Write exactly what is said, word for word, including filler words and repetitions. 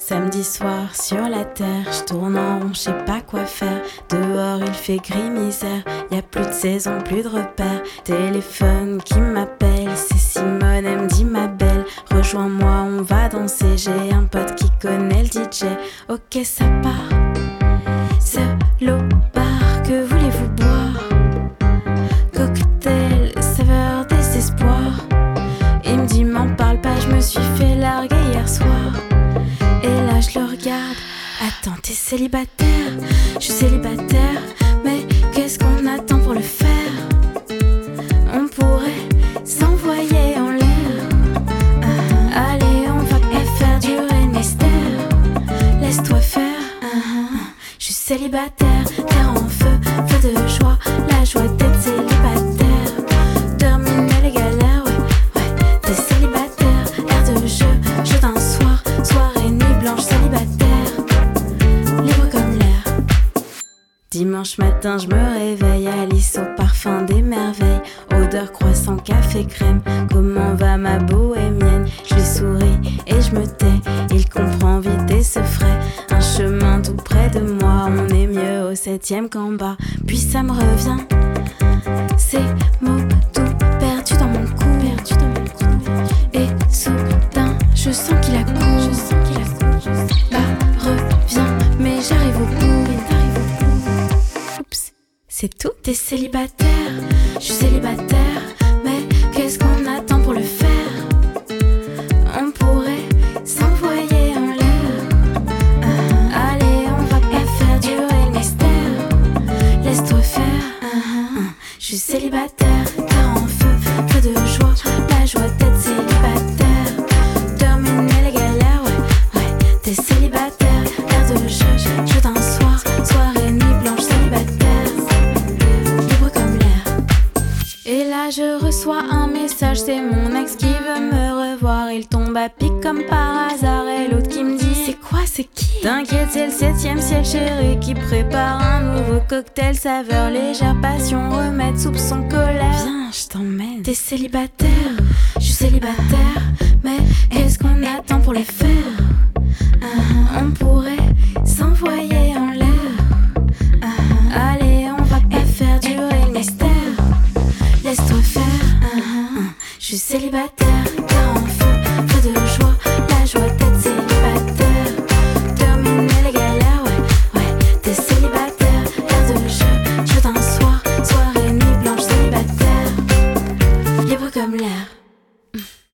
Samedi soir sur la terre, je tourne en rond, je sais pas quoi faire. Dehors il fait gris misère, y a plus de saison, plus de repères. Téléphone qui m'appelle, c'est Simone, elle me dit ma belle. Rejoins-moi, on va danser, j'ai un pote qui connaît le D J. Ok ça part, seul au bar, que voulez-vous boire? Cocktail, saveur, désespoir. Il me dit m'en parle pas, je me suis fait larguer hier soir. Et là je le regarde, attends t'es célibataire? Je suis célibataire, mais qu'est-ce qu'on attend pour le faire? On pourrait s'envoyer en l'air. Ah, allez on va pas faire durer le mystère. Laisse-toi faire. Je suis célibataire, terre en feu, feu de joie, la joie d'être célibataire. Terminer les galères, ouais, ouais, t'es célibataire. Air de jeu, jeu d'un soir, soirée, nuit blanche, célibataire. Libre comme l'air. Dimanche matin, je me réveille, Alice au parfum des merveilles. Odeur croissant, café, crème. Comment va ma bohémienne? Je lui souris et je me tais. Il comprend vite et se ferait un chemin tout près de moi. On est mieux au septième qu'en bas. Puis ça me revient, ces mots tout perdus dans mon cou, perdu dans mon cou. Et soudain, je sens qu'il a court. Je sens qu'il a court. Bah, reviens, mais j'arrive au bout. Mais t'arrives au bout. Oups, c'est tout. T'es célibataire, je suis célibataire, mais qu'est-ce qu'on attend pour le faire? On pourrait s'envoyer en l'air. Ah, allez, on va pas faire durer le mystère. Laisse-toi faire. Je suis célibataire, terre en feu, feu de joie, la joie d'être célibataire. Terminer les galères, ouais, ouais, t'es célibataire. Air de jeu, jeu d'un soir, soirée, nuit blanche, célibataire. Libre comme l'air. Et là je reçois un message, c'est mon ex qui veut me revoir. Il tombe à pic comme par hasard et l'autre qui me dit c'est quoi, c'est qui? T'inquiète, c'est le septième ciel chéri qui prépare un nouveau cocktail, saveur légère, passion, remède, soupçon, colère. Viens, je t'emmène. T'es célibataire, je suis célibataire, mais qu'est-ce qu'on attend pour les faire? Ah, on pourrait s'envoyer en l'air. Ah, allez, on va pas faire durer le mystère. Laisse-toi faire. Ah, je suis célibataire, terre en feu, feu de joie, la joie d'être célibataire. Terminer les galères, ouais, ouais, t'es célibataire. Air de jeu, jeu d'un soir, soirée, nuit blanche, célibataire. Libre comme l'air.